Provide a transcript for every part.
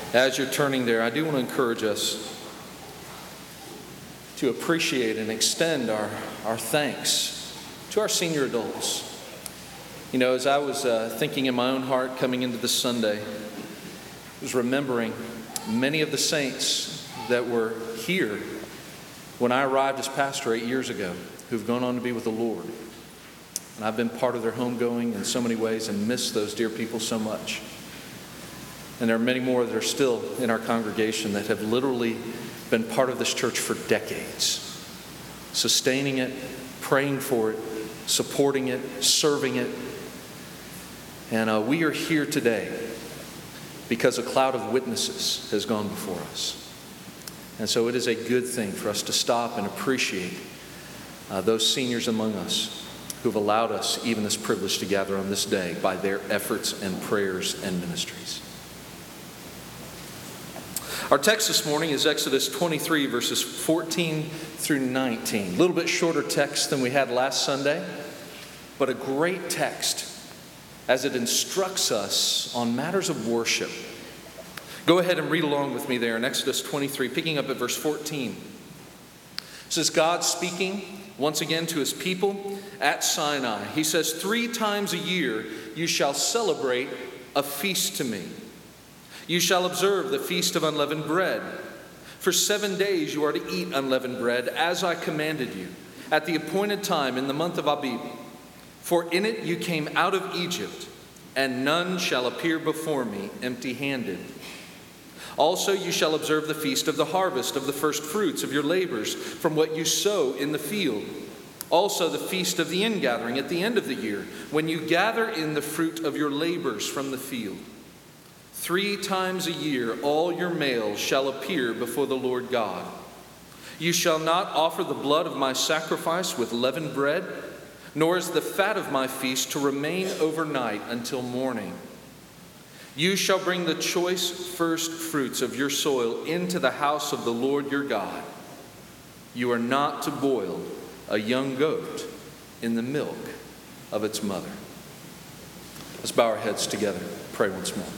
As you're turning there, I do want to encourage us to appreciate and extend our thanks to our senior adults. You know, as I was thinking in my own heart coming into this Sunday, I was remembering many of the saints that were here when I arrived as pastor 8 years ago, who've gone on to be with the Lord. And I've been part of their homegoing in so many ways and miss those dear people so much. And there are many more that are still in our congregation that have literally been part of this church for decades, sustaining it, praying for it, supporting it, serving it. And we are here today because a cloud of witnesses has gone before us. And so it is a good thing for us to stop and appreciate those seniors among us who've allowed us even this privilege to gather on this day by their efforts and prayers and ministries. Our text this morning is Exodus 23, verses 14 through 19. A little bit shorter text than we had last Sunday, but a great text as it instructs us on matters of worship. Go ahead and read along with me there in Exodus 23, picking up at verse 14. It says, God speaking once again to his people at Sinai. He says, 3 times a year you shall celebrate a feast to me. You shall observe the feast of unleavened bread. For 7 days you are to eat unleavened bread, as I commanded you, at the appointed time in the month of Abib. For in it you came out of Egypt, and none shall appear before me empty-handed. Also you shall observe the feast of the harvest of the first fruits of your labors from what you sow in the field. Also the feast of the ingathering at the end of the year, when you gather in the fruit of your labors from the field. 3 times a year all your males shall appear before the Lord God. You shall not offer the blood of my sacrifice with leavened bread, nor is the fat of my feast to remain overnight until morning. You shall bring the choice first fruits of your soil into the house of the Lord your God. You are not to boil a young goat in the milk of its mother. Let's bow our heads together. Pray once more.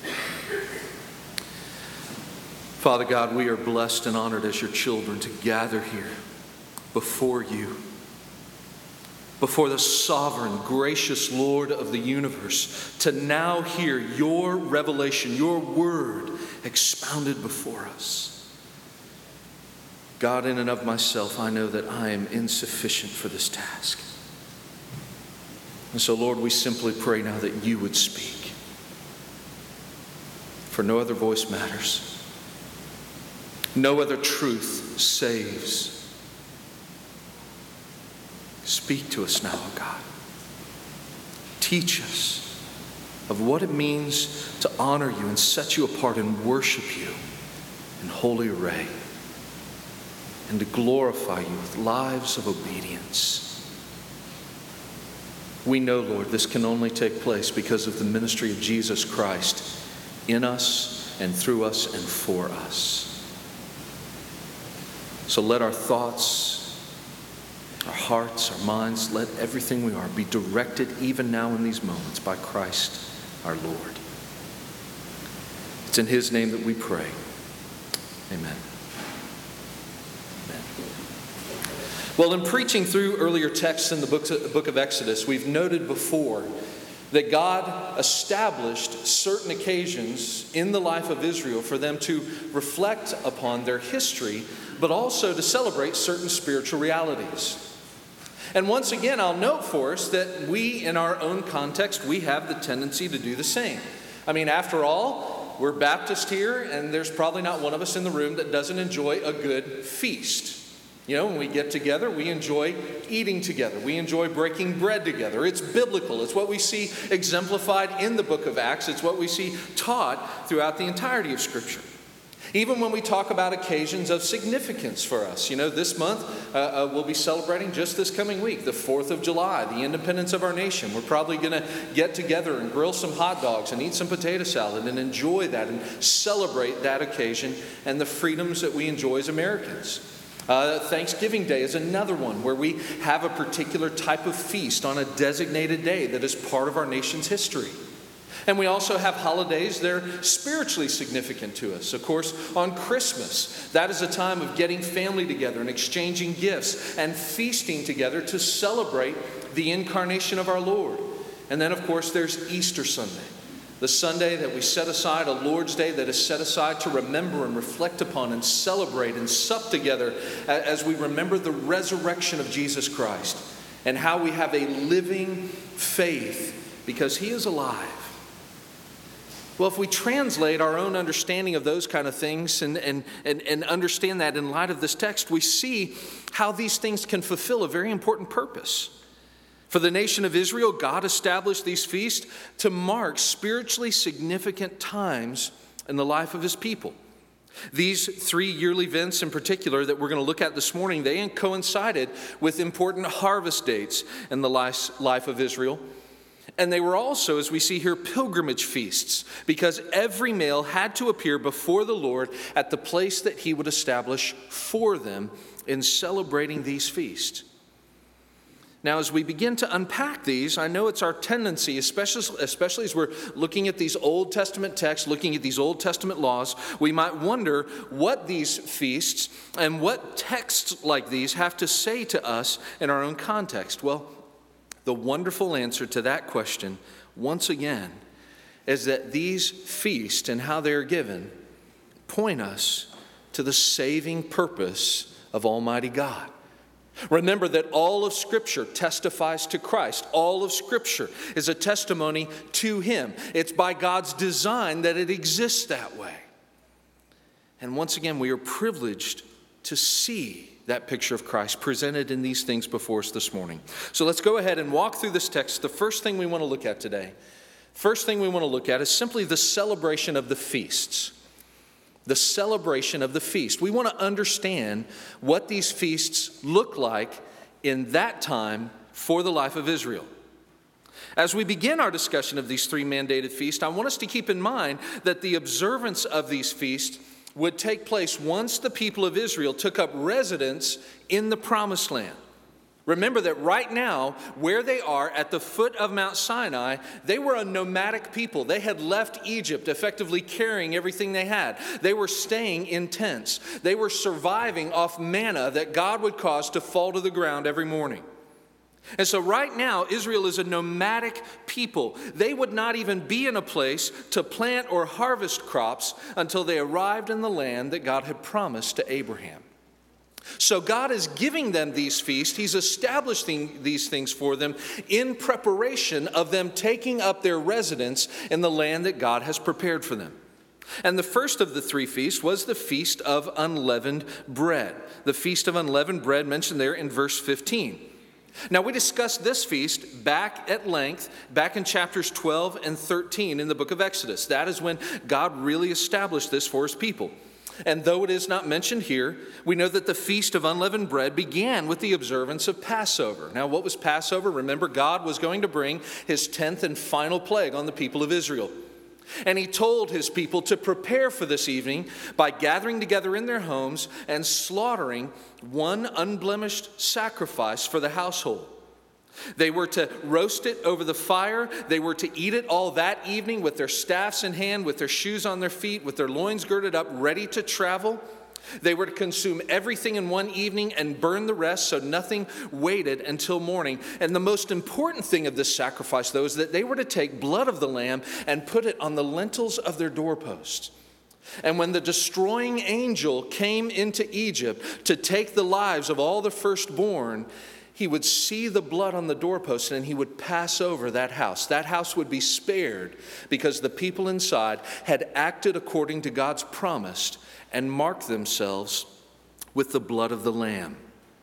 Father God, we are blessed and honored as your children to gather here before you, before the sovereign, gracious Lord of the universe, to now hear your revelation, your word expounded before us. God, in and of myself, I know that I am insufficient for this task. And so, Lord, we simply pray now that you would speak. For no other voice matters. No other truth saves. Speak to us now, O God. Teach us of what it means to honor you and set you apart and worship you in holy array, and to glorify you with lives of obedience. We know, Lord, this can only take place because of the ministry of Jesus Christ in us and through us and for us. So let our thoughts, our hearts, our minds, let everything we are be directed even now in these moments by Christ our Lord. It's in his name that we pray. Amen. Amen. Well, in preaching through earlier texts in the book of Exodus, we've noted before that God established certain occasions in the life of Israel for them to reflect upon their history, but also to celebrate certain spiritual realities. And once again, I'll note for us that we, in our own context, we have the tendency to do the same. I mean, after all, we're Baptist here, and there's probably not one of us in the room that doesn't enjoy a good feast. You know, when we get together, we enjoy eating together. We enjoy breaking bread together. It's biblical. It's what we see exemplified in the book of Acts. It's what we see taught throughout the entirety of Scripture. Even when we talk about occasions of significance for us. You know, this month we'll be celebrating just this coming week, the 4th of July, the independence of our nation. We're probably going to get together and grill some hot dogs and eat some potato salad and enjoy that and celebrate that occasion and the freedoms that we enjoy as Americans. Thanksgiving Day is another one where we have a particular type of feast on a designated day that is part of our nation's history. And we also have holidays that are spiritually significant to us. Of course, on Christmas, that is a time of getting family together and exchanging gifts and feasting together to celebrate the incarnation of our Lord. And then, of course, there's Easter Sunday, the Sunday that we set aside, a Lord's Day that is set aside to remember and reflect upon and celebrate and sup together as we remember the resurrection of Jesus Christ and how we have a living faith because He is alive. Well, if we translate our own understanding of those kind of things and understand that in light of this text, we see how these things can fulfill a very important purpose. For the nation of Israel, God established these feasts to mark spiritually significant times in the life of His people. These 3 yearly events in particular that we're going to look at this morning, they coincided with important harvest dates in the life of Israel. And they were also, as we see here, pilgrimage feasts, because every male had to appear before the Lord at the place that He would establish for them in celebrating these feasts. Now, as we begin to unpack these, I know it's our tendency, especially as we're looking at these Old Testament texts, looking at these Old Testament laws, we might wonder what these feasts and what texts like these have to say to us in our own context. Well, the wonderful answer to that question, once again, is that these feasts and how they are given point us to the saving purpose of Almighty God. Remember that all of Scripture testifies to Christ. All of Scripture is a testimony to Him. It's by God's design that it exists that way. And once again, we are privileged to see that picture of Christ presented in these things before us this morning. So let's go ahead and walk through this text. The first thing we want to look at today, is simply the celebration of the feasts. The celebration of the feast. We want to understand what these feasts look like in that time for the life of Israel. As we begin our discussion of these 3 mandated feasts, I want us to keep in mind that the observance of these feasts would take place once the people of Israel took up residence in the Promised Land. Remember that right now, where they are at the foot of Mount Sinai, they were a nomadic people. They had left Egypt, effectively carrying everything they had. They were staying in tents. They were surviving off manna that God would cause to fall to the ground every morning. And so right now, Israel is a nomadic people. They would not even be in a place to plant or harvest crops until they arrived in the land that God had promised to Abraham. So God is giving them these feasts. He's establishing these things for them in preparation of them taking up their residence in the land that God has prepared for them. And the first of the 3 feasts was the Feast of Unleavened Bread. The Feast of Unleavened Bread mentioned there in verse 15. Now, we discussed this feast back at length, back in chapters 12 and 13 in the book of Exodus. That is when God really established this for His people. And though it is not mentioned here, we know that the Feast of Unleavened Bread began with the observance of Passover. Now, what was Passover? Remember, God was going to bring His 10th and final plague on the people of Israel. And He told His people to prepare for this evening by gathering together in their homes and slaughtering one unblemished sacrifice for the household. They were to roast it over the fire. They were to eat it all that evening with their staffs in hand, with their shoes on their feet, with their loins girded up, ready to travel. They were to consume everything in one evening and burn the rest, so nothing waited until morning. And the most important thing of this sacrifice, though, is that they were to take blood of the lamb and put it on the lintels of their doorposts. And when the destroying angel came into Egypt to take the lives of all the firstborn, he would see the blood on the doorpost and he would pass over that house. That house would be spared because the people inside had acted according to God's promise and marked themselves with the blood of the Lamb.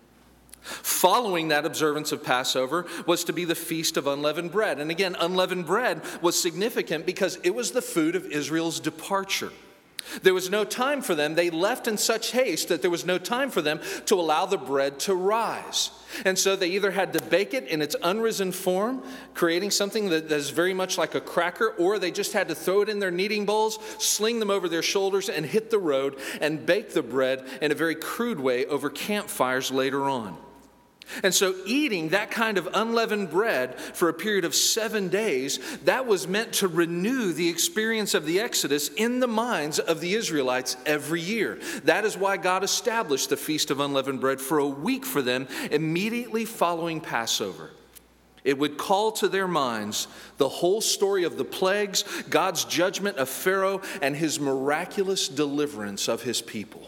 Following that observance of Passover was to be the Feast of Unleavened Bread. And again, unleavened bread was significant because it was the food of Israel's departure. There was no time for them. They left in such haste that there was no time for them to allow the bread to rise. And so they either had to bake it in its unrisen form, creating something that is very much like a cracker, or they just had to throw it in their kneading bowls, sling them over their shoulders, and hit the road and bake the bread in a very crude way over campfires later on. And so eating that kind of unleavened bread for a period of 7 days, that was meant to renew the experience of the Exodus in the minds of the Israelites every year. That is why God established the Feast of Unleavened Bread for a week for them immediately following Passover. It would call to their minds the whole story of the plagues, God's judgment of Pharaoh, and his miraculous deliverance of his people.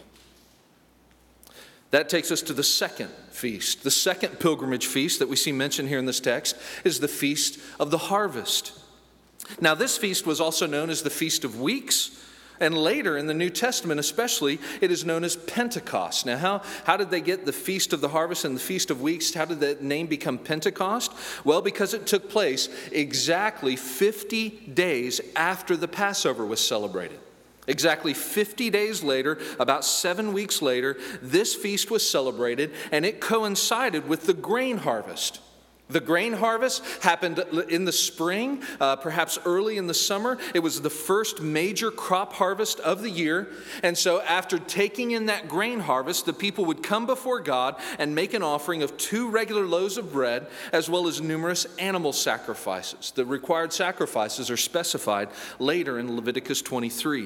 That takes us to the second feast. The second pilgrimage feast that we see mentioned here in this text is the Feast of the Harvest. Now, this feast was also known as the Feast of Weeks, and later in the New Testament especially, it is known as Pentecost. Now, how did they get the Feast of the Harvest and the Feast of Weeks? How did the name become Pentecost? Well, because it took place exactly 50 days after the Passover was celebrated. Exactly 50 days later, about 7 weeks later, this feast was celebrated, and it coincided with the grain harvest. The grain harvest happened in the spring, perhaps early in the summer. It was the first major crop harvest of the year. And so after taking in that grain harvest, the people would come before God and make an offering of 2 regular loaves of bread, as well as numerous animal sacrifices. The required sacrifices are specified later in Leviticus 23.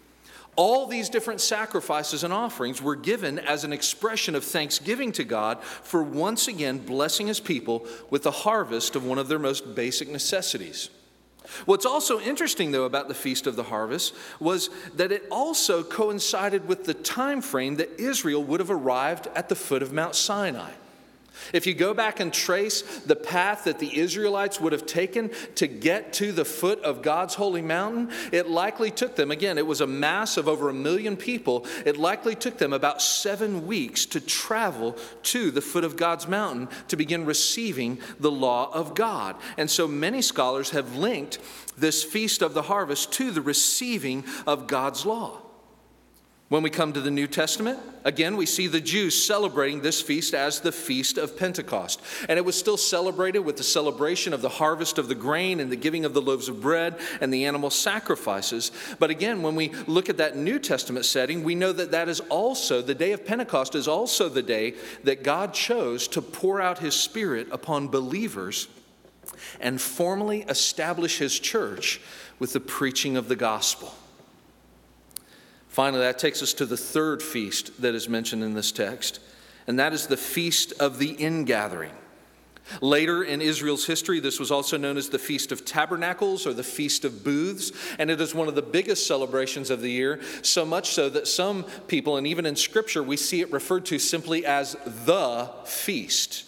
All these different sacrifices and offerings were given as an expression of thanksgiving to God for once again blessing his people with the harvest of one of their most basic necessities. What's also interesting, though, about the Feast of the Harvest was that it also coincided with the time frame that Israel would have arrived at the foot of Mount Sinai. If you go back and trace the path that the Israelites would have taken to get to the foot of God's holy mountain, it likely took them, again, it was a mass of over 1 million people, it likely took them about 7 weeks to travel to the foot of God's mountain to begin receiving the law of God. And so many scholars have linked this Feast of the Harvest to the receiving of God's law. When we come to the New Testament, again, we see the Jews celebrating this feast as the Feast of Pentecost. And it was still celebrated with the celebration of the harvest of the grain and the giving of the loaves of bread and the animal sacrifices. But again, when we look at that New Testament setting, we know that that is also, the day of Pentecost is also the day that God chose to pour out his Spirit upon believers and formally establish his church with the preaching of the gospel. Finally, that takes us to the third feast that is mentioned in this text, and that is the Feast of the Ingathering. Later in Israel's history, this was also known as the Feast of Tabernacles or the Feast of Booths, and it is one of the biggest celebrations of the year, so much so that some people, and even in Scripture, we see it referred to simply as the feast.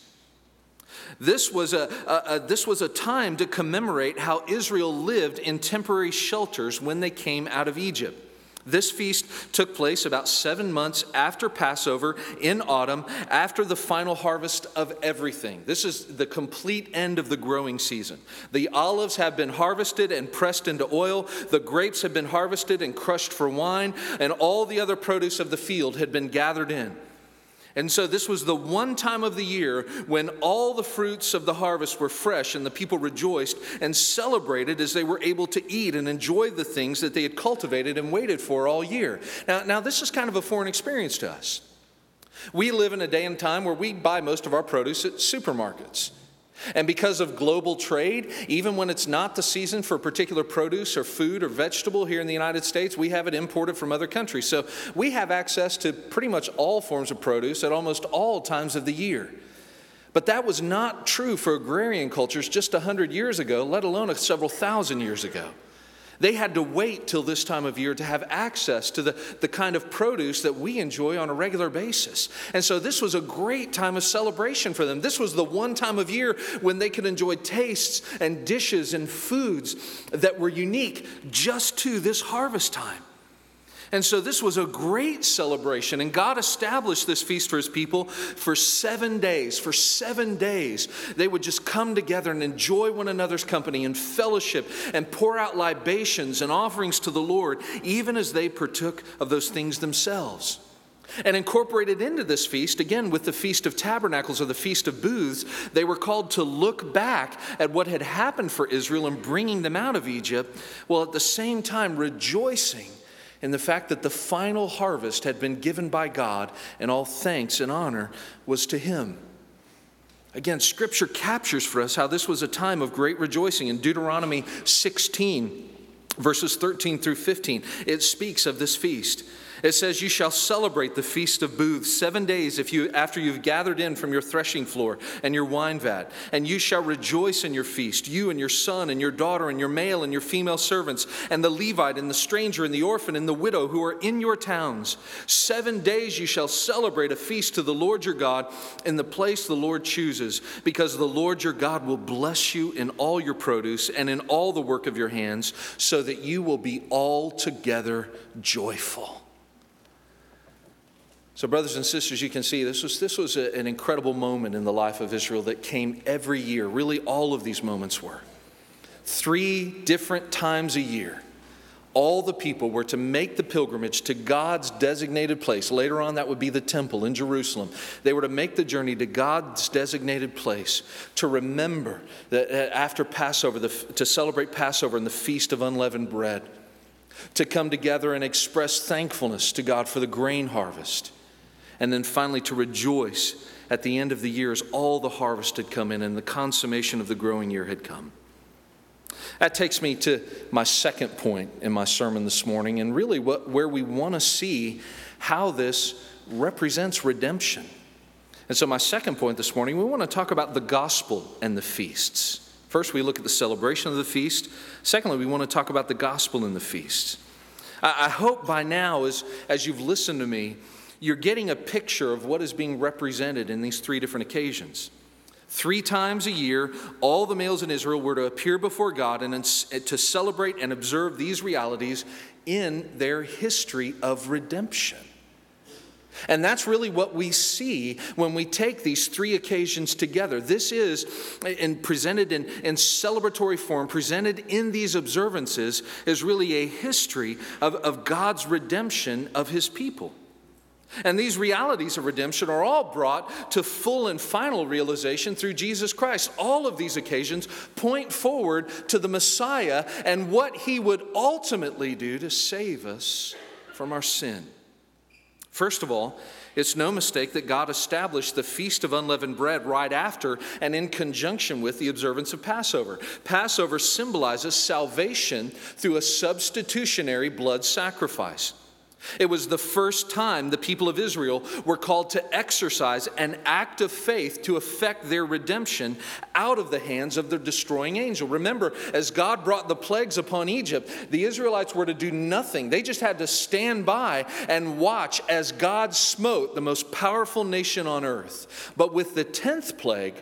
This was a time to commemorate how Israel lived in temporary shelters when they came out of Egypt. This feast took place about 7 months after Passover in autumn, after the final harvest of everything. This is the complete end of the growing season. The olives have been harvested and pressed into oil. The grapes have been harvested and crushed for wine, and all the other produce of the field had been gathered in. And so this was the one time of the year when all the fruits of the harvest were fresh, and the people rejoiced and celebrated as they were able to eat and enjoy the things that they had cultivated and waited for all year. Now this is kind of a foreign experience to us. We live in a day and time where we buy most of our produce at supermarkets. And because of global trade, even when it's not the season for particular produce or food or vegetable here in the United States, we have it imported from other countries. So we have access to pretty much all forms of produce at almost all times of the year. But that was not true for agrarian cultures just 100 years ago, let alone several thousand years ago. They had to wait till this time of year to have access to the kind of produce that we enjoy on a regular basis. And so this was a great time of celebration for them. This was the one time of year when they could enjoy tastes and dishes and foods that were unique just to this harvest time. And so this was a great celebration, and God established this feast for his people for 7 days. For 7 days, they would just come together and enjoy one another's company and fellowship and pour out libations and offerings to the Lord, even as they partook of those things themselves. And incorporated into this feast, again with the Feast of Tabernacles or the Feast of Booths, they were called to look back at what had happened for Israel in bringing them out of Egypt, while at the same time rejoicing in the fact that the final harvest had been given by God, and all thanks and honor was to him. Again, Scripture captures for us how this was a time of great rejoicing. In Deuteronomy 16, verses 13 through 15, it speaks of this feast. It says, "You shall celebrate the Feast of Booths 7 days after you've gathered in from your threshing floor and your wine vat. And you shall rejoice in your feast, you and your son and your daughter and your male and your female servants, and the Levite and the stranger and the orphan and the widow who are in your towns. 7 days you shall celebrate a feast to the Lord your God in the place the Lord chooses, because the Lord your God will bless you in all your produce and in all the work of your hands, so that you will be altogether joyful." So brothers and sisters, you can see this was an incredible moment in the life of Israel that came every year. Really, all of these moments were. 3 different times a year, all the people were to make the pilgrimage to God's designated place. Later on, that would be the temple in Jerusalem. They were to make the journey to God's designated place to remember that after Passover, to celebrate Passover and the Feast of Unleavened Bread, to come together and express thankfulness to God for the grain harvest. And then finally to rejoice at the end of the year as all the harvest had come in and the consummation of the growing year had come. That takes me to my second point in my sermon this morning, and really where we want to see how this represents redemption. And so my second point this morning, we want to talk about the gospel and the feasts. First, we look at the celebration of the feast. Secondly, we want to talk about the gospel and the feasts. I hope by now, as you've listened to me, you're getting a picture of what is being represented in these 3 different occasions. 3 times a year, all the males in Israel were to appear before God and to celebrate and observe these realities in their history of redemption. And that's really what we see when we take these 3 occasions together. This is presented in celebratory form, presented in these observances, is really a history of God's redemption of his people. And these realities of redemption are all brought to full and final realization through Jesus Christ. All of these occasions point forward to the Messiah and what he would ultimately do to save us from our sin. First of all, it's no mistake that God established the Feast of Unleavened Bread right after and in conjunction with the observance of Passover. Passover symbolizes salvation through a substitutionary blood sacrifice. It was the first time the people of Israel were called to exercise an act of faith to effect their redemption out of the hands of the destroying angel. Remember, as God brought the plagues upon Egypt, the Israelites were to do nothing. They just had to stand by and watch as God smote the most powerful nation on earth. But with the 10th plague,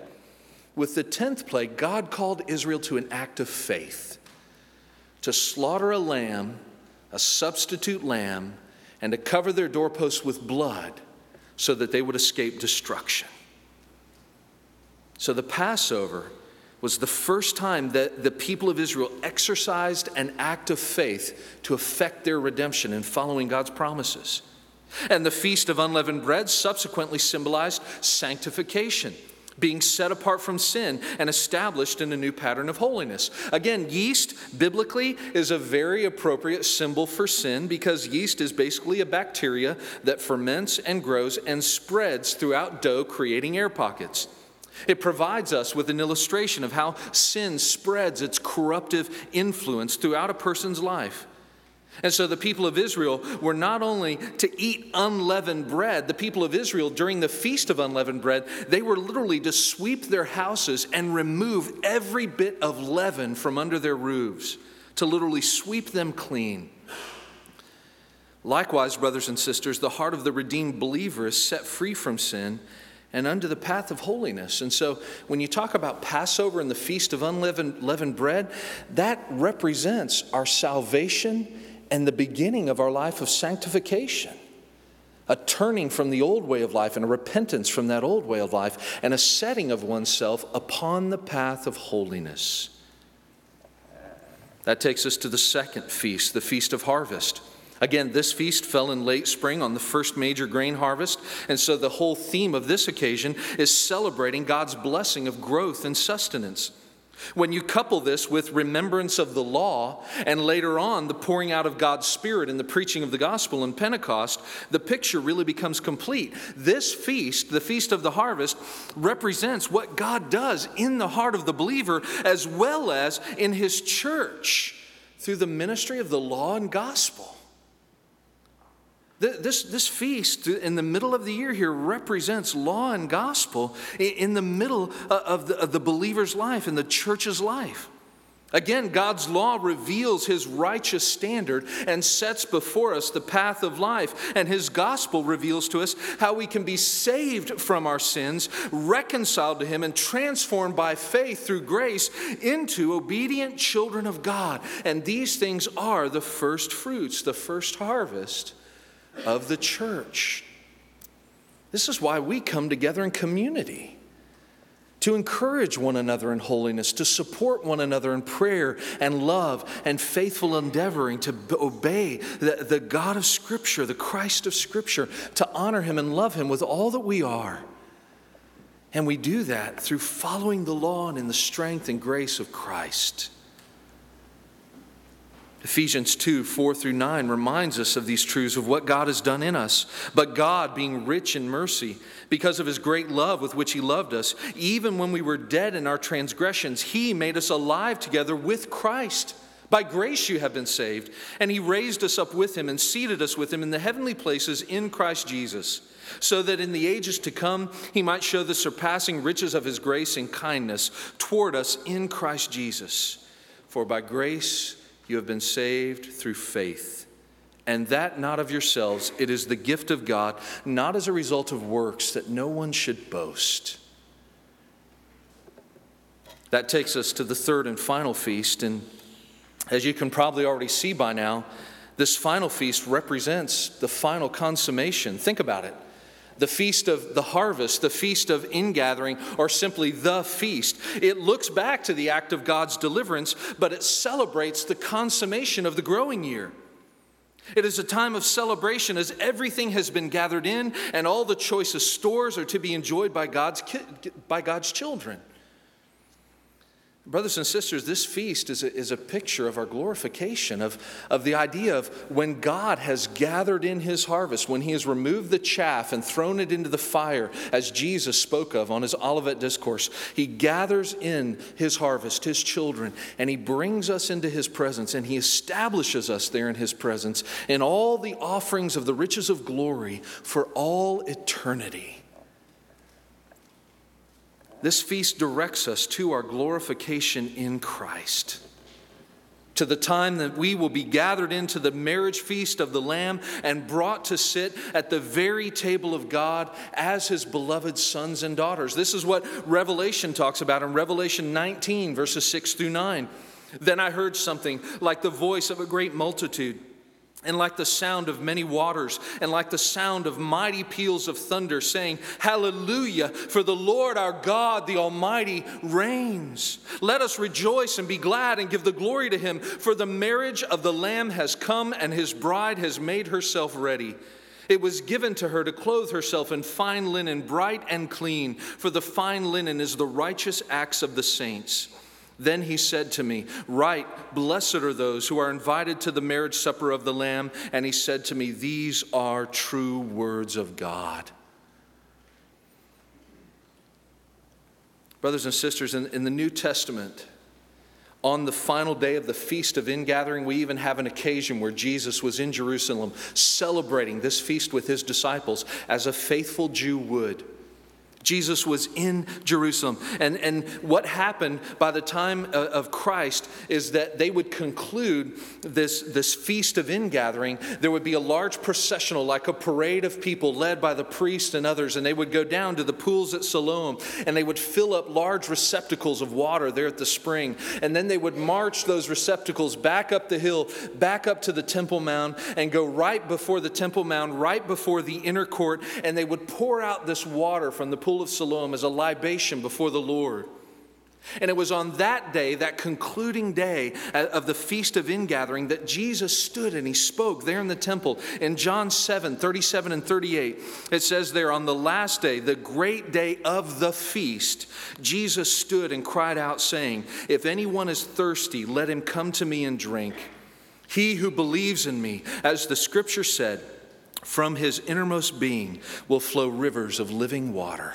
God called Israel to an act of faith, to slaughter a lamb, a substitute lamb, and to cover their doorposts with blood so that they would escape destruction. So the Passover was the first time that the people of Israel exercised an act of faith to effect their redemption in following God's promises. And the Feast of Unleavened Bread subsequently symbolized sanctification, being set apart from sin and established in a new pattern of holiness. Again, yeast, biblically, is a very appropriate symbol for sin because yeast is basically a bacteria that ferments and grows and spreads throughout dough, creating air pockets. It provides us with an illustration of how sin spreads its corruptive influence throughout a person's life. And so the people of Israel were not only to eat unleavened bread, the people of Israel during the Feast of Unleavened Bread, they were literally to sweep their houses and remove every bit of leaven from under their roofs, to literally sweep them clean. Likewise, brothers and sisters, the heart of the redeemed believer is set free from sin and unto the path of holiness. And so when you talk about Passover and the Feast of Unleavened Bread, that represents our salvation and the beginning of our life of sanctification, a turning from the old way of life and a repentance from that old way of life and a setting of oneself upon the path of holiness. That takes us to the second feast, the Feast of Harvest. Again, this feast fell in late spring on the first major grain harvest, and so the whole theme of this occasion is celebrating God's blessing of growth and sustenance. When you couple this with remembrance of the law, and later on the pouring out of God's Spirit and the preaching of the gospel in Pentecost, the picture really becomes complete. This feast, the Feast of the Harvest, represents what God does in the heart of the believer as well as in his church through the ministry of the law and gospel. This feast in the middle of the year here represents law and gospel in the middle of the believer's life, in the church's life. Again, God's law reveals his righteous standard and sets before us the path of life. And his gospel reveals to us how we can be saved from our sins, reconciled to him, and transformed by faith through grace into obedient children of God. And these things are the first fruits, the first harvest of the church. This is why we come together in community, to encourage one another in holiness, to support one another in prayer and love and faithful endeavoring to obey the God of Scripture, the Christ of Scripture, to honor him and love him with all that we are. And we do that through following the law and in the strength and grace of Christ. Ephesians 2:4-9 reminds us of these truths of what God has done in us. But God, being rich in mercy, because of his great love with which he loved us, even when we were dead in our transgressions, he made us alive together with Christ. By grace you have been saved, and he raised us up with him and seated us with him in the heavenly places in Christ Jesus, so that in the ages to come he might show the surpassing riches of his grace and kindness toward us in Christ Jesus. For by grace you have been saved through faith, and that not of yourselves. It is the gift of God, not as a result of works, that no one should boast. That takes us to the third and final feast, and as you can probably already see by now, this final feast represents the final consummation. Think about it. The Feast of the Harvest, the Feast of Ingathering, or simply the feast. It looks back to the act of God's deliverance, but it celebrates the consummation of the growing year. It is a time of celebration as everything has been gathered in and all the choicest stores are to be enjoyed by God's children. Brothers and sisters, this feast is a picture of our glorification, of the idea of when God has gathered in his harvest, when he has removed the chaff and thrown it into the fire, as Jesus spoke of on his Olivet Discourse. He gathers in his harvest, his children, and he brings us into his presence, and he establishes us there in his presence in all the offerings of the riches of glory for all eternity. This feast directs us to our glorification in Christ, to the time that we will be gathered into the marriage feast of the Lamb and brought to sit at the very table of God as his beloved sons and daughters. This is what Revelation talks about in Revelation 19, verses 6-9. Then I heard something like the voice of a great multitude, and like the sound of many waters, and like the sound of mighty peals of thunder, saying, Hallelujah, for the Lord our God, the Almighty, reigns. Let us rejoice and be glad and give the glory to him, for the marriage of the Lamb has come, and his bride has made herself ready. It was given to her to clothe herself in fine linen, bright and clean, for the fine linen is the righteous acts of the saints. Then he said to me, Write, blessed are those who are invited to the marriage supper of the Lamb. And he said to me, These are true words of God. Brothers and sisters, in the New Testament, on the final day of the Feast of Ingathering, we even have an occasion where Jesus was in Jerusalem celebrating this feast with his disciples as a faithful Jew would. Jesus was in Jerusalem. And what happened by the time of Christ is that they would conclude this Feast of Ingathering. There would be a large processional, like a parade of people led by the priests and others, and they would go down to the pools at Siloam, and they would fill up large receptacles of water there at the spring. And then they would march those receptacles back up the hill, back up to the Temple Mount, and go right before the Temple Mount, right before the inner court, and they would pour out this water from the pool of Siloam as a libation before the Lord. And it was on that day, that concluding day of the Feast of Ingathering, that Jesus stood and he spoke there in the temple. In John 7:37 and 38, it says there, on the last day, the great day of the feast, Jesus stood and cried out, saying, "If anyone is thirsty, let him come to me and drink. He who believes in me, as the scripture said, from his innermost being will flow rivers of living water."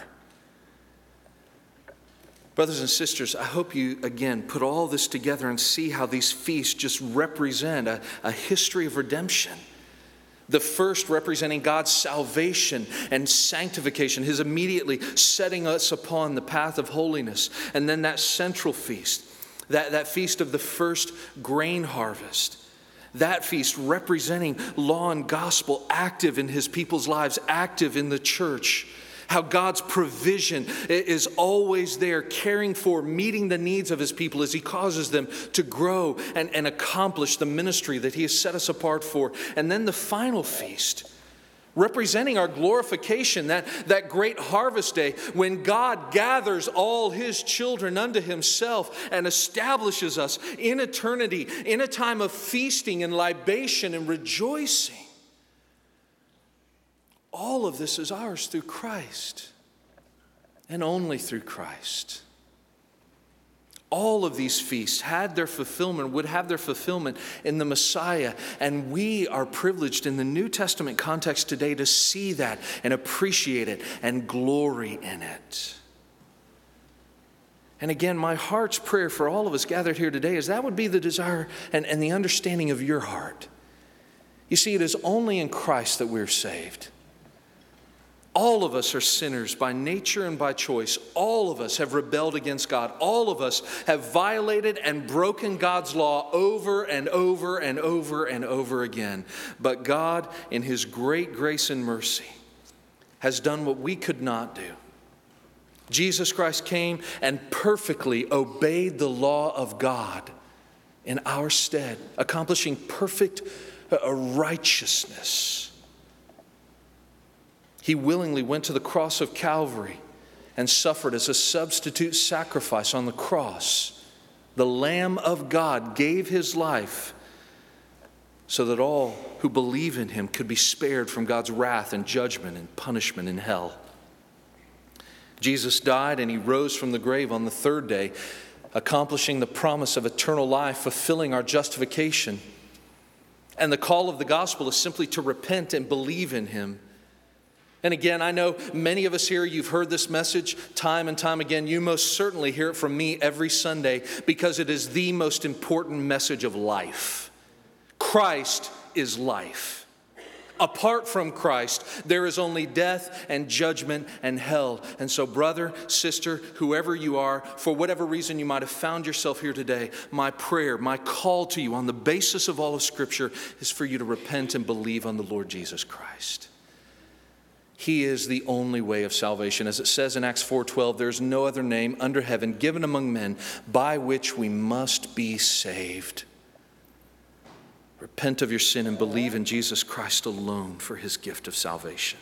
Brothers and sisters, I hope you, again, put all this together and see how these feasts just represent a history of redemption. The first representing God's salvation and sanctification, his immediately setting us upon the path of holiness. And then that central feast, that feast of the first grain harvest. That feast representing law and gospel active in his people's lives, active in the church. How God's provision is always there, caring for, meeting the needs of his people as he causes them to grow and accomplish the ministry that he has set us apart for. And then the final feast, representing our glorification, that great harvest day when God gathers all his children unto himself and establishes us in eternity, in a time of feasting and libation and rejoicing. All of this is ours through Christ, and only through Christ. All of these feasts had their fulfillment, would have their fulfillment in the Messiah, and we are privileged in the New Testament context today to see that and appreciate it and glory in it. And again, my heart's prayer for all of us gathered here today is that would be the desire and the understanding of your heart. You see, it is only in Christ that we're saved. All of us are sinners by nature and by choice. All of us have rebelled against God. All of us have violated and broken God's law over and over and over and over again. But God, in his great grace and mercy, has done what we could not do. Jesus Christ came and perfectly obeyed the law of God in our stead, accomplishing perfect righteousness. He willingly went to the cross of Calvary and suffered as a substitute sacrifice on the cross. The Lamb of God gave his life so that all who believe in him could be spared from God's wrath and judgment and punishment in hell. Jesus died and he rose from the grave on the third day, accomplishing the promise of eternal life, fulfilling our justification. And the call of the gospel is simply to repent and believe in him. And again, I know many of us here, you've heard this message time and time again. You most certainly hear it from me every Sunday because it is the most important message of life. Christ is life. Apart from Christ, there is only death and judgment and hell. And so, brother, sister, whoever you are, for whatever reason you might have found yourself here today, my prayer, my call to you on the basis of all of Scripture is for you to repent and believe on the Lord Jesus Christ. He is the only way of salvation. As it says in Acts 4:12, there is no other name under heaven given among men by which we must be saved. Repent of your sin and believe in Jesus Christ alone for his gift of salvation.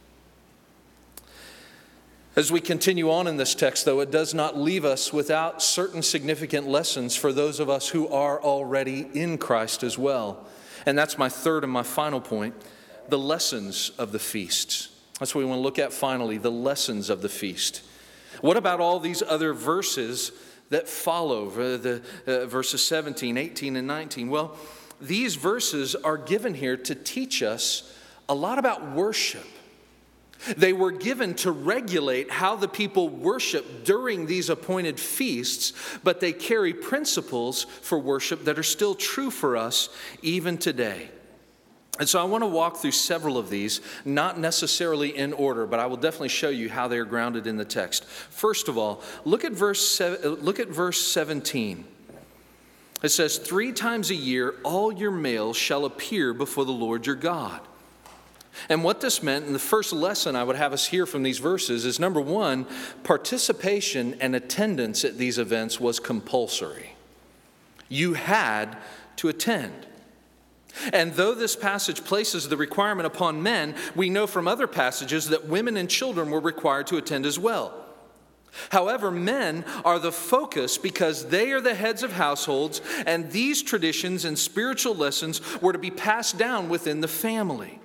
As we continue on in this text, though, it does not leave us without certain significant lessons for those of us who are already in Christ as well. And that's my third and my final point, the lessons of the feasts. That's what we want to look at finally, the lessons of the feast. What about all these other verses that follow, verses 17, 18, and 19? Well, these verses are given here to teach us a lot about worship. They were given to regulate how the people worship during these appointed feasts, but they carry principles for worship that are still true for us even today. And so I want to walk through several of these, not necessarily in order, but I will definitely show you how they are grounded in the text. First of all, look at verse 17. It says, 3 times a year all your males shall appear before the Lord your God. And what this meant, and the first lesson I would have us hear from these verses is, number one, participation and attendance at these events was compulsory. You had to attend. And though this passage places the requirement upon men, we know from other passages that women and children were required to attend as well. However, men are the focus because they are the heads of households, and these traditions and spiritual lessons were to be passed down within the family.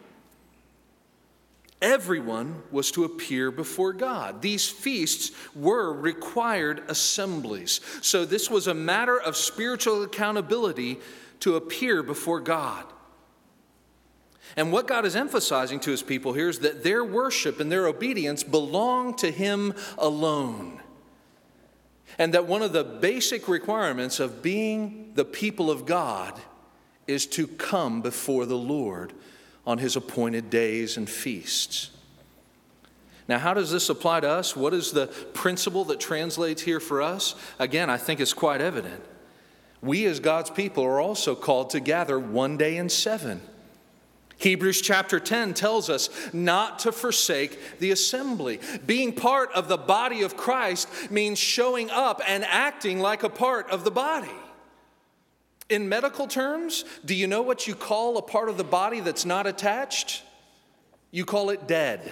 Everyone was to appear before God. These feasts were required assemblies. So this was a matter of spiritual accountability to appear before God. And what God is emphasizing to his people here is that their worship and their obedience belong to him alone. And that one of the basic requirements of being the people of God is to come before the Lord on his appointed days and feasts. Now, how does this apply to us? What is the principle that translates here for us? Again, I think it's quite evident. We as God's people are also called to gather one day in 7. Hebrews chapter 10 tells us not to forsake the assembly. Being part of the body of Christ means showing up and acting like a part of the body. In medical terms, do you know what you call a part of the body that's not attached? You call it dead.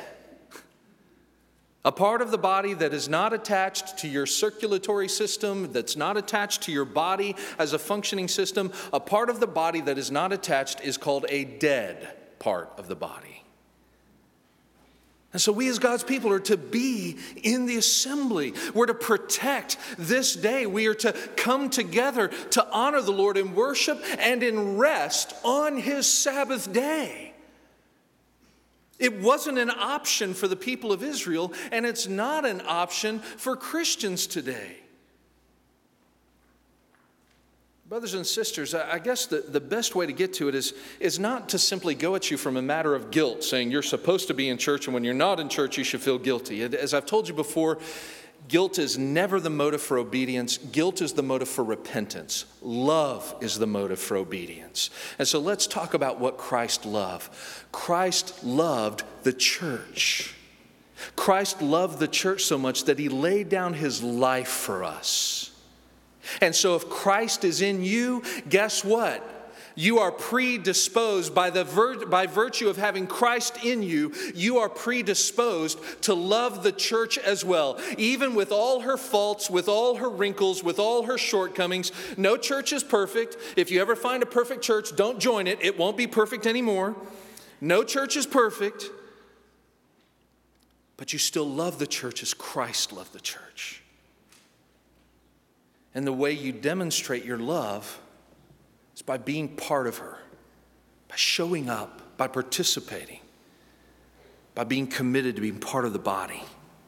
A part of the body that is not attached to your circulatory system, that's not attached to your body as a functioning system, a part of the body that is not attached is called a dead part of the body. And so we as God's people are to be in the assembly. We're to protect this day. We are to come together to honor the Lord in worship and in rest on his Sabbath day. It wasn't an option for the people of Israel, and it's not an option for Christians today. Brothers and sisters, I guess the best way to get to it is not to simply go at you from a matter of guilt, saying you're supposed to be in church, and when you're not in church, you should feel guilty. As I've told you before, guilt is never the motive for obedience. Guilt is the motive for repentance. Love is the motive for obedience. And so let's talk about what Christ loved. Christ loved the church. Christ loved the church so much that he laid down his life for us. And so if Christ is in you, guess what? You are predisposed by virtue of having Christ in you, you are predisposed to love the church as well. Even with all her faults, with all her wrinkles, with all her shortcomings. No church is perfect. If you ever find a perfect church, don't join it. It won't be perfect anymore. No church is perfect. But you still love the church as Christ loved the church. And the way you demonstrate your love is by being part of her, by showing up, by participating, by being committed to being part of the body.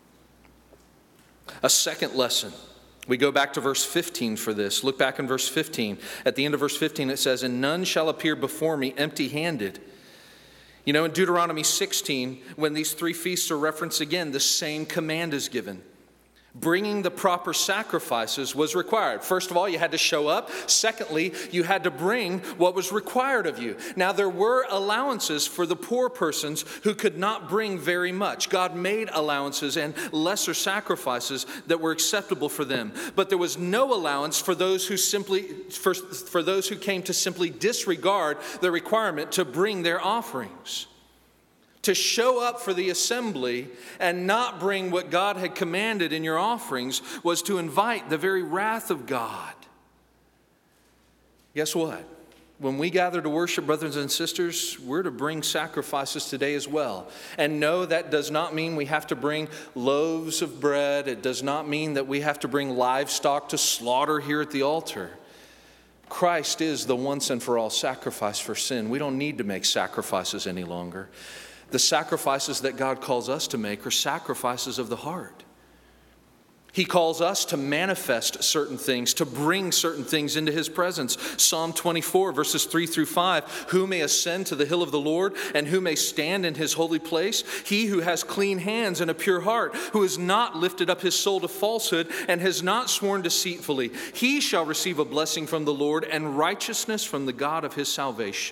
A second lesson. We go back to verse 15 for this. Look back in verse 15. At the end of verse 15 it says, "And none shall appear before me empty-handed." You know, in Deuteronomy 16, when these 3 feasts are referenced again, the same command is given. Bringing the proper sacrifices was required. First of all, you had to show up. Secondly, you had to bring what was required of you. Now, there were allowances for the poor persons who could not bring very much. God made allowances and lesser sacrifices that were acceptable for them. But there was no allowance for those who for those who came to simply disregard the requirement to bring their offerings. To show up for the assembly and not bring what God had commanded in your offerings was to invite the very wrath of God. Guess what? When we gather to worship, brothers and sisters, we're to bring sacrifices today as well. And no, that does not mean we have to bring loaves of bread. It does not mean that we have to bring livestock to slaughter here at the altar. Christ is the once and for all sacrifice for sin. We don't need to make sacrifices any longer. The sacrifices that God calls us to make are sacrifices of the heart. He calls us to manifest certain things, to bring certain things into his presence. Psalm 24, verses 3 through 5. Who may ascend to the hill of the Lord, and who may stand in his holy place? He who has clean hands and a pure heart, who has not lifted up his soul to falsehood, and has not sworn deceitfully. He shall receive a blessing from the Lord, and righteousness from the God of his salvation.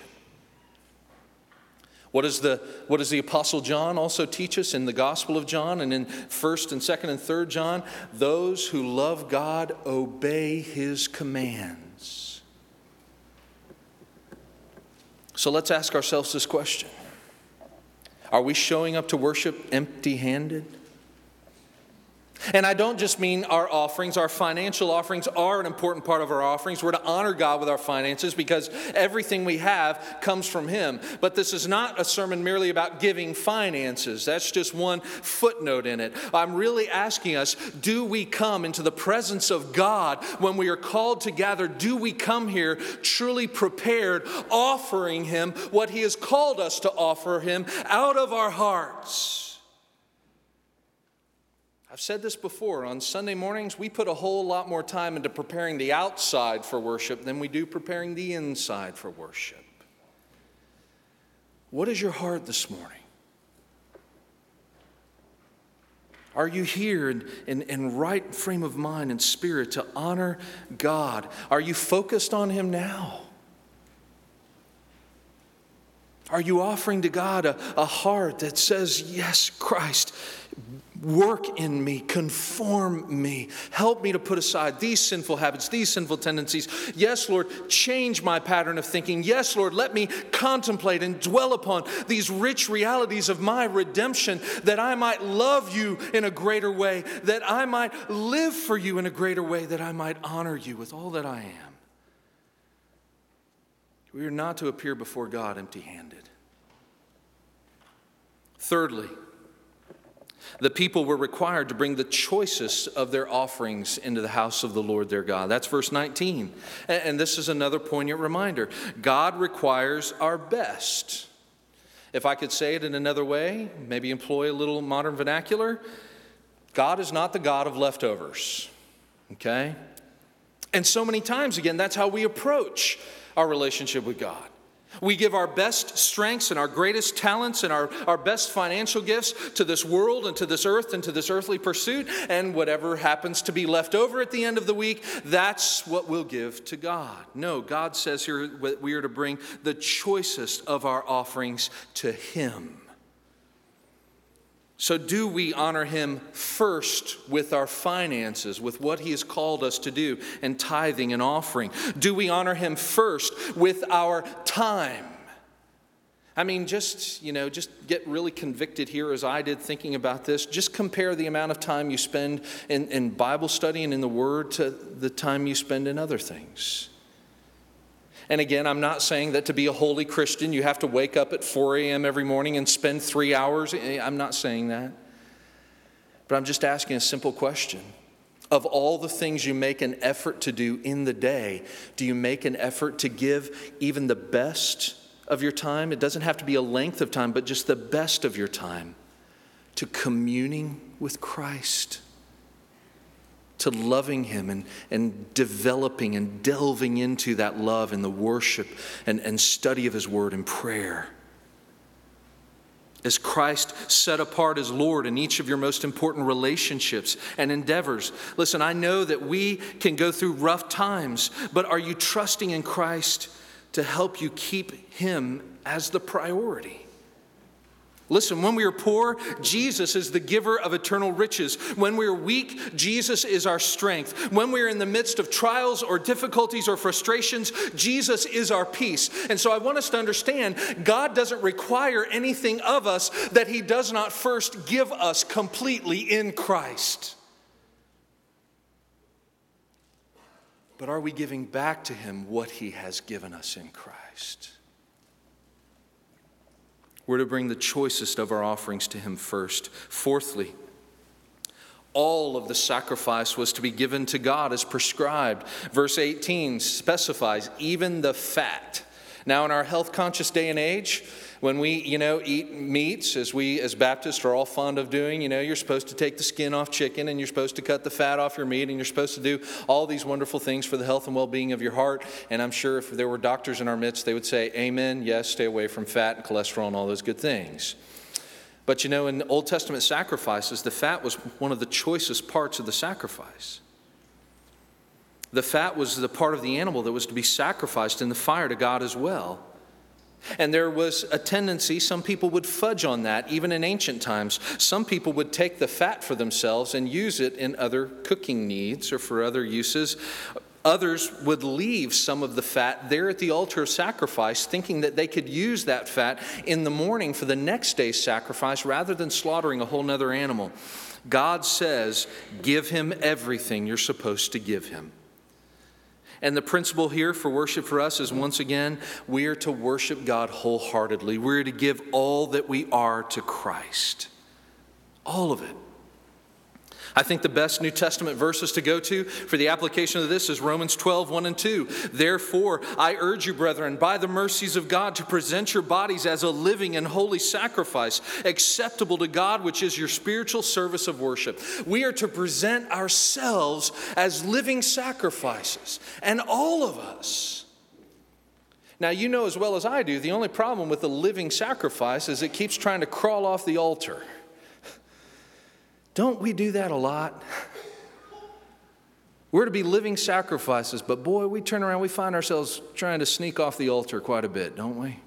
What does the Apostle John also teach us in the Gospel of John and in 1st and 2nd and 3rd John? Those who love God obey his commands. So let's ask ourselves this question. Are we showing up to worship empty-handed? And I don't just mean our offerings. Our financial offerings are an important part of our offerings. We're to honor God with our finances because everything we have comes from Him. But this is not a sermon merely about giving finances. That's just one footnote in it. I'm really asking us, do we come into the presence of God when we are called to gather? Do we come here truly prepared, offering Him what He has called us to offer Him out of our hearts? I've said this before, on Sunday mornings, we put a whole lot more time into preparing the outside for worship than we do preparing the inside for worship. What is your heart this morning? Are you here in right frame of mind and spirit to honor God? Are you focused on Him now? Are you offering to God a heart that says, yes, Christ, work in me, conform me, help me to put aside these sinful habits, these sinful tendencies. Yes, Lord, change my pattern of thinking. Yes, Lord, let me contemplate and dwell upon these rich realities of my redemption, that I might love you in a greater way, that I might live for you in a greater way, that I might honor you with all that I am. We are not to appear before God empty-handed. Thirdly, the people were required to bring the choicest of their offerings into the house of the Lord their God. That's verse 19. And this is another poignant reminder. God requires our best. If I could say it in another way, maybe employ a little modern vernacular, God is not the God of leftovers. Okay? And so many times, again, that's how we approach our relationship with God. We give our best strengths and our greatest talents and our best financial gifts to this world and to this earth and to this earthly pursuit, and whatever happens to be left over at the end of the week, that's what we'll give to God. No, God says here we are to bring the choicest of our offerings to Him. So do we honor Him first with our finances, with what He has called us to do, and tithing and offering? Do we honor Him first with our time? I mean, just get really convicted here as I did thinking about this. Just compare the amount of time you spend in Bible study and in the Word to the time you spend in other things. And again, I'm not saying that to be a holy Christian, you have to wake up at 4 a.m. every morning and spend 3 hours. I'm not saying that. But I'm just asking a simple question. Of all the things you make an effort to do in the day, do you make an effort to give even the best of your time? It doesn't have to be a length of time, but just the best of your time to communing with Christ, to loving Him and developing and delving into that love in the worship and study of His Word and prayer. As Christ set apart as Lord in each of your most important relationships and endeavors. Listen, I know that we can go through rough times, but are you trusting in Christ to help you keep Him as the priority? Listen, when we are poor, Jesus is the giver of eternal riches. When we are weak, Jesus is our strength. When we are in the midst of trials or difficulties or frustrations, Jesus is our peace. And so I want us to understand, God doesn't require anything of us that He does not first give us completely in Christ. But are we giving back to Him what He has given us in Christ? We're to bring the choicest of our offerings to Him first. Fourthly, all of the sacrifice was to be given to God as prescribed. Verse 18 specifies even the fat. Now, in our health-conscious day and age, when we, eat meats, as we as Baptists are all fond of doing, you're supposed to take the skin off chicken and you're supposed to cut the fat off your meat and you're supposed to do all these wonderful things for the health and well-being of your heart. And I'm sure if there were doctors in our midst, they would say, amen, yes, stay away from fat and cholesterol and all those good things. But in Old Testament sacrifices, the fat was one of the choicest parts of the sacrifice. The fat was the part of the animal that was to be sacrificed in the fire to God as well. And there was a tendency, some people would fudge on that, even in ancient times. Some people would take the fat for themselves and use it in other cooking needs or for other uses. Others would leave some of the fat there at the altar of sacrifice, thinking that they could use that fat in the morning for the next day's sacrifice rather than slaughtering a whole nother animal. God says, give him everything you're supposed to give him. And the principle here for worship for us is, once again, we are to worship God wholeheartedly. We're to give all that we are to Christ. All of it. I think the best New Testament verses to go to for the application of this is Romans 12, 1 and 2. Therefore, I urge you, brethren, by the mercies of God, to present your bodies as a living and holy sacrifice, acceptable to God, which is your spiritual service of worship. We are to present ourselves as living sacrifices, and all of us. Now, you know as well as I do, the only problem with the living sacrifice is it keeps trying to crawl off the altar. Don't we do that a lot? We're to be living sacrifices, but boy, we turn around, we find ourselves trying to sneak off the altar quite a bit, don't we?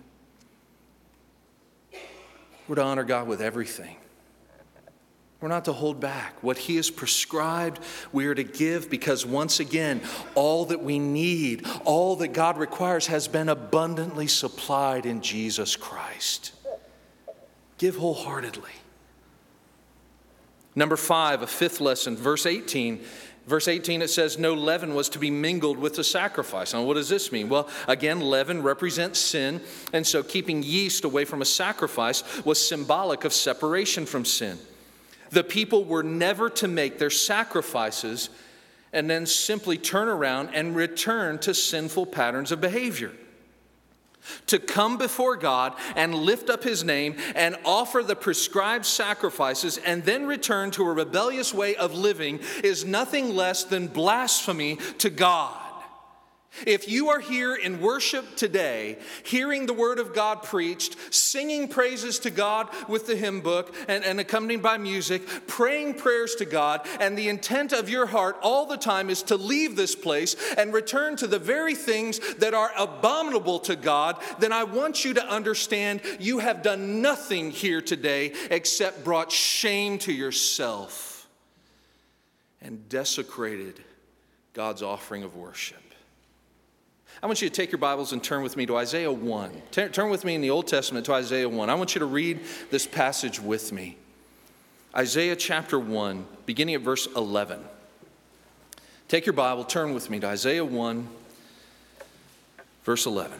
We're to honor God with everything. We're not to hold back. What he has prescribed, we are to give, because once again, all that we need, all that God requires has been abundantly supplied in Jesus Christ. Give wholeheartedly. Number 5, a fifth lesson, verse 18. Verse 18, it says, no leaven was to be mingled with the sacrifice. Now, what does this mean? Well, again, leaven represents sin, and so keeping yeast away from a sacrifice was symbolic of separation from sin. The people were never to make their sacrifices and then simply turn around and return to sinful patterns of behavior. To come before God and lift up his name and offer the prescribed sacrifices and then return to a rebellious way of living is nothing less than blasphemy to God. If you are here in worship today, hearing the word of God preached, singing praises to God with the hymn book and accompanied by music, praying prayers to God, and the intent of your heart all the time is to leave this place and return to the very things that are abominable to God, then I want you to understand you have done nothing here today except brought shame to yourself and desecrated God's offering of worship. I want you to take your Bibles and turn with me to Isaiah 1. Turn with me in the Old Testament to Isaiah 1. I want you to read this passage with me. Isaiah chapter 1, beginning at verse 11. Take your Bible, turn with me to Isaiah 1, verse 11.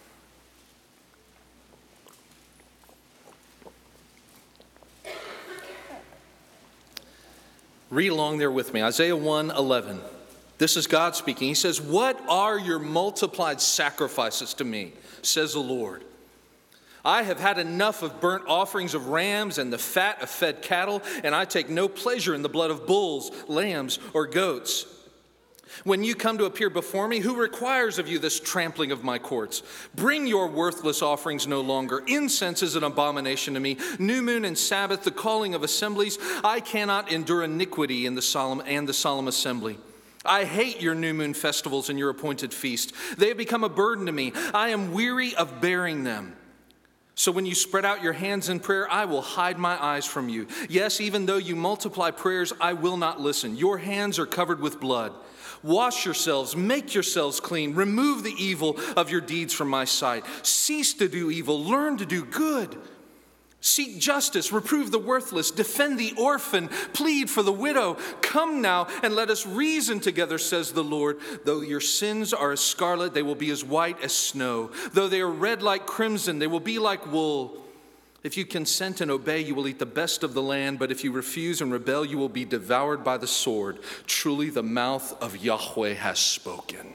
Read along there with me. Isaiah 1, 11. This is God speaking. He says, what are your multiplied sacrifices to me, says the Lord. I have had enough of burnt offerings of rams and the fat of fed cattle, and I take no pleasure in the blood of bulls, lambs, or goats. When you come to appear before me, who requires of you this trampling of my courts? Bring your worthless offerings no longer. Incense is an abomination to me. New moon and Sabbath, the calling of assemblies. I cannot endure iniquity in the solemn assembly. I hate your new moon festivals and your appointed feast. They have become a burden to me. I am weary of bearing them. So when you spread out your hands in prayer, I will hide my eyes from you. Yes, even though you multiply prayers, I will not listen. Your hands are covered with blood. Wash yourselves, make yourselves clean. Remove the evil of your deeds from my sight. Cease to do evil, learn to do good. Seek justice, reprove the worthless, defend the orphan, plead for the widow. Come now and let us reason together, says the Lord. Though your sins are as scarlet, they will be as white as snow. Though they are red like crimson, they will be like wool. If you consent and obey, you will eat the best of the land. But if you refuse and rebel, you will be devoured by the sword. Truly the mouth of Yahweh has spoken.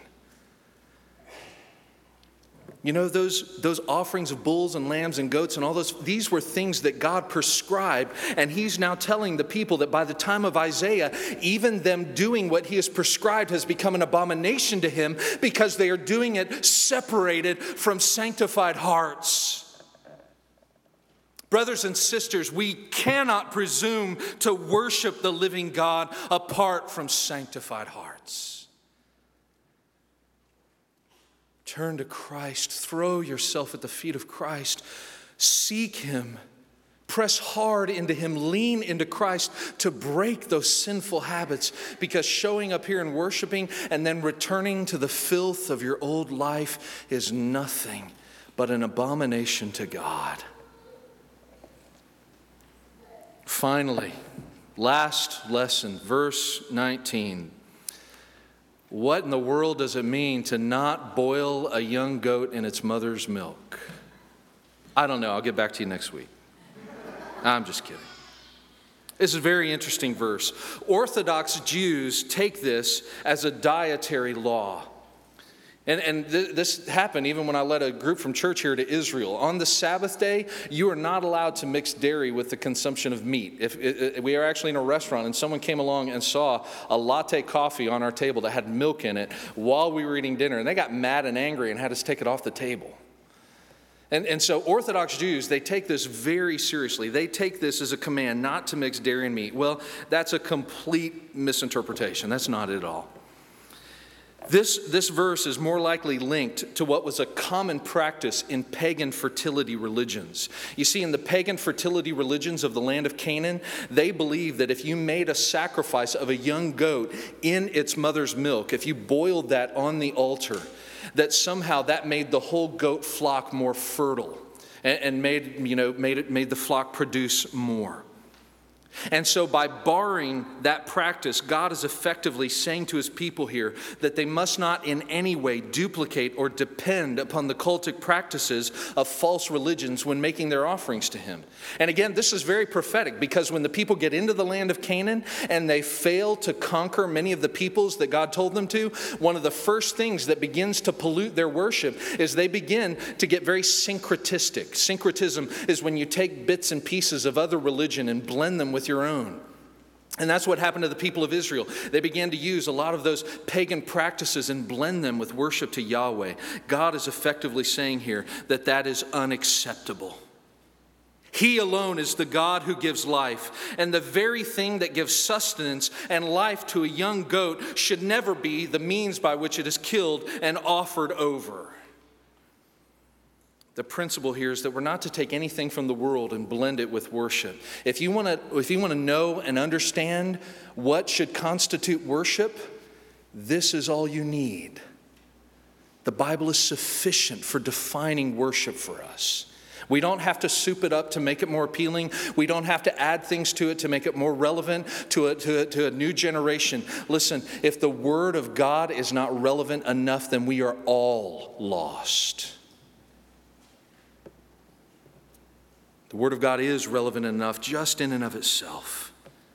You know, those offerings of bulls and lambs and goats and all those, these were things that God prescribed. And he's now telling the people that by the time of Isaiah, even them doing what he has prescribed has become an abomination to him because they are doing it separated from sanctified hearts. Brothers and sisters, we cannot presume to worship the living God apart from sanctified hearts. Turn to Christ. Throw yourself at the feet of Christ. Seek him. press hard into Him, lean into Christ to break those sinful habits, because showing up here and worshiping and then returning to the filth of your old life is nothing but an abomination to God. Finally, last lesson, verse 19. What in the world does it mean to not boil a young goat in its mother's milk? I don't know. I'll get back to you next week. I'm just kidding. This is a very interesting verse. Orthodox Jews take this as a dietary law. And this happened even when I led a group from church here to Israel. On the Sabbath day, you are not allowed to mix dairy with the consumption of meat. If we are actually in a restaurant and someone came along and saw a latte coffee on our table that had milk in it while we were eating dinner, and they got mad and angry and had us take it off the table. And so Orthodox Jews, they take this very seriously. They take this as a command not to mix dairy and meat. Well, that's a complete misinterpretation. That's not it at all. This verse is more likely linked to what was a common practice in pagan fertility religions. You see, in the pagan fertility religions of the land of Canaan, they believed that if you made a sacrifice of a young goat in its mother's milk, if you boiled that on the altar, that somehow that made the whole goat flock more fertile and made the flock produce more. And so by barring that practice, God is effectively saying to His people here that they must not in any way duplicate or depend upon the cultic practices of false religions when making their offerings to Him. And again, this is very prophetic, because when the people get into the land of Canaan and they fail to conquer many of the peoples that God told them to, one of the first things that begins to pollute their worship is they begin to get very syncretistic. Syncretism is when you take bits and pieces of other religion and blend them with your own. And that's what happened to the people of Israel. They began to use a lot of those pagan practices and blend them with worship to Yahweh. God is effectively saying here that that is unacceptable. He alone is the God who gives life. And the very thing that gives sustenance and life to a young goat should never be the means by which it is killed and offered over. The principle here is that we're not to take anything from the world and blend it with worship. If you want to know and understand what should constitute worship, this is all you need. The Bible is sufficient for defining worship for us. We don't have to soup it up to make it more appealing. We don't have to add things to it to make it more relevant to a new generation. Listen, if the Word of God is not relevant enough, then we are all lost. The Word of God is relevant enough just in and of itself.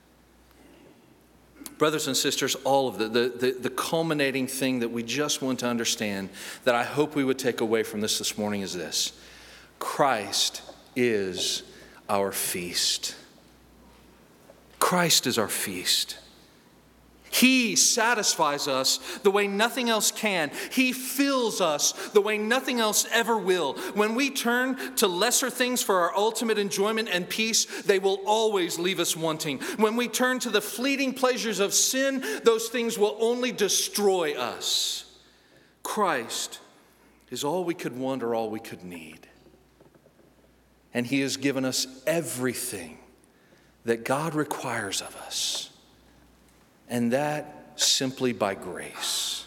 Brothers and sisters, all of the culminating thing that we just want to understand, that I hope we would take away from this morning, is this: Christ is our feast. Christ is our feast. He satisfies us the way nothing else can. He fills us the way nothing else ever will. When we turn to lesser things for our ultimate enjoyment and peace, they will always leave us wanting. When we turn to the fleeting pleasures of sin, those things will only destroy us. Christ is all we could want or all we could need. And He has given us everything that God requires of us. And that simply by grace.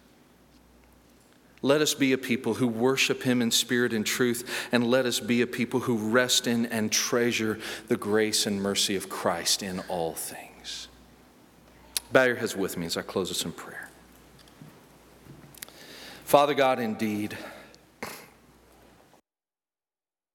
Let us be a people who worship Him in spirit and truth, and let us be a people who rest in and treasure the grace and mercy of Christ in all things. Bow your heads with me as I close this in prayer. Father God, indeed,